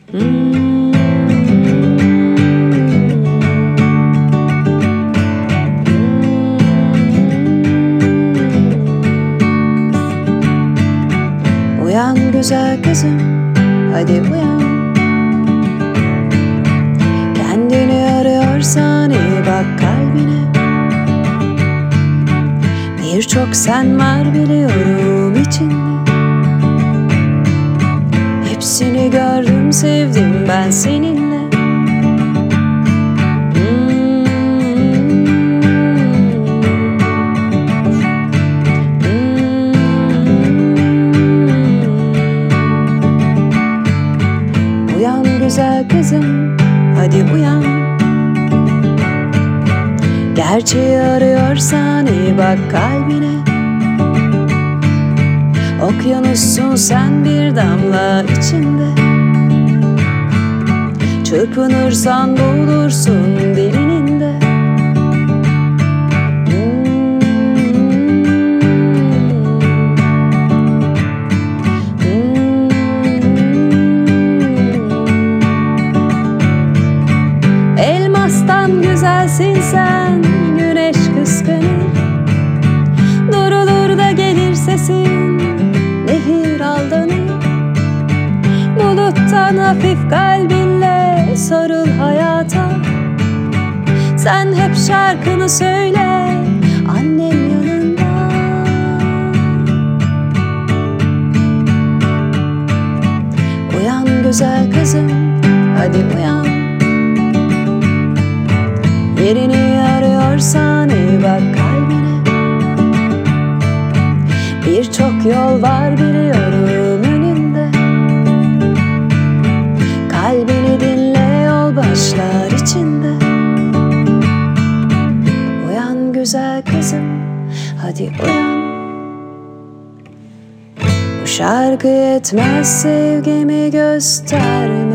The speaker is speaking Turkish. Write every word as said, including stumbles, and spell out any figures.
Hmm. Uyan güzel kızım, hadi uyan. Kendini arıyorsan iyi bak kalbine. Birçok sen var biliyorum içinde. Hepsini gördüm, sevdim ben seninle. Hmm. Hmm. Uyan güzel kızım, hadi uyan. Gerçeği arıyorsan iyi bak kalbine. Okyanussun sen bir damla içinde. Çırpınırsan boğulursun derininde. Hmm. Hmm. Elmastan güzelsin sen, güneş kıskanır. Durulur da gelir sesin, nehir aldanır. Buluttan hafif kalbinle sarıl hayata. Sen hep şarkını söyle, annem yanında. Uyan güzel kızım, hadi uyan. Yerini arıyorsan iyi bak kalbine. Birçok yol var biliyorum önünde. Kalbini dinle, yol başlar içinde. Uyan güzel kızım, hadi uyan. Bu şarkı yetmez sevgimi gösterme.